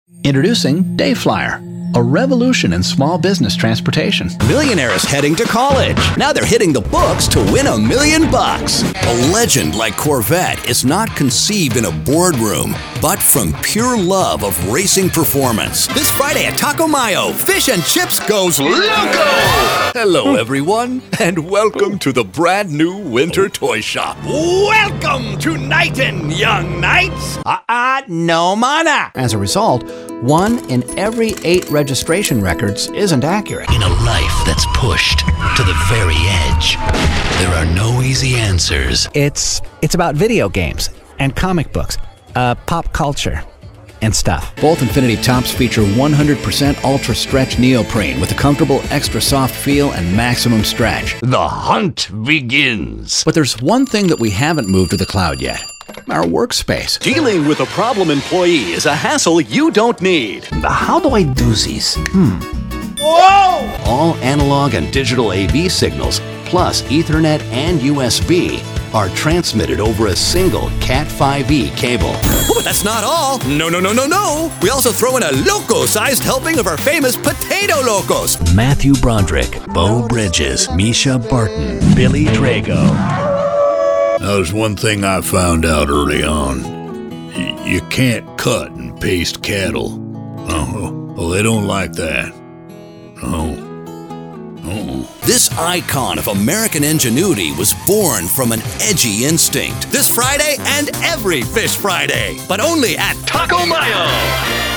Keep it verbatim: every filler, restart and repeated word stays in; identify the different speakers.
Speaker 1: Introducing Dayflyer, a revolution in small business transportation.
Speaker 2: Millionaires heading to college. Now they're hitting the books to win a million bucks. A legend like Corvette is not conceived in a boardroom, but from pure love of racing performance. This Friday at Taco Mayo, Fish and Chips goes loco! Hello, everyone, and welcome to the brand new winter toy shop. Welcome to Knighton, young knights!
Speaker 3: Uh-uh, no mana! As a result, one in every eight registration records isn't accurate.
Speaker 4: In a life that's pushed to the very edge, there are no easy answers.
Speaker 3: It's it's about video games and comic books, uh, pop culture, and stuff.
Speaker 1: Both Infiniti tops feature one hundred percent Ultra Stretch neoprene with a comfortable extra soft feel and maximum stretch.
Speaker 4: The hunt begins.
Speaker 1: But there's one thing that we haven't moved to the cloud yet. Our workspace.
Speaker 5: Dealing with a problem employee is a hassle you don't need.
Speaker 4: How do I do this? Hmm.
Speaker 5: Whoa!
Speaker 2: All analog and digital A V signals, plus Ethernet and U S B, are transmitted over a single Cat five E cable. Oh, but that's not all. No, no, no, no, no. We also throw in a loco-sized helping of our famous Potato Locos.
Speaker 4: Matthew Broderick, Beau Bridges, Misha Barton, Billy Drago.
Speaker 6: There's one thing I found out early on. Y- you can't cut and paste cattle. Oh, well, they don't like that. Oh. Oh.
Speaker 2: This icon of American ingenuity was born from an edgy instinct. This Friday and every Fish Friday, but only at Taco Mayo.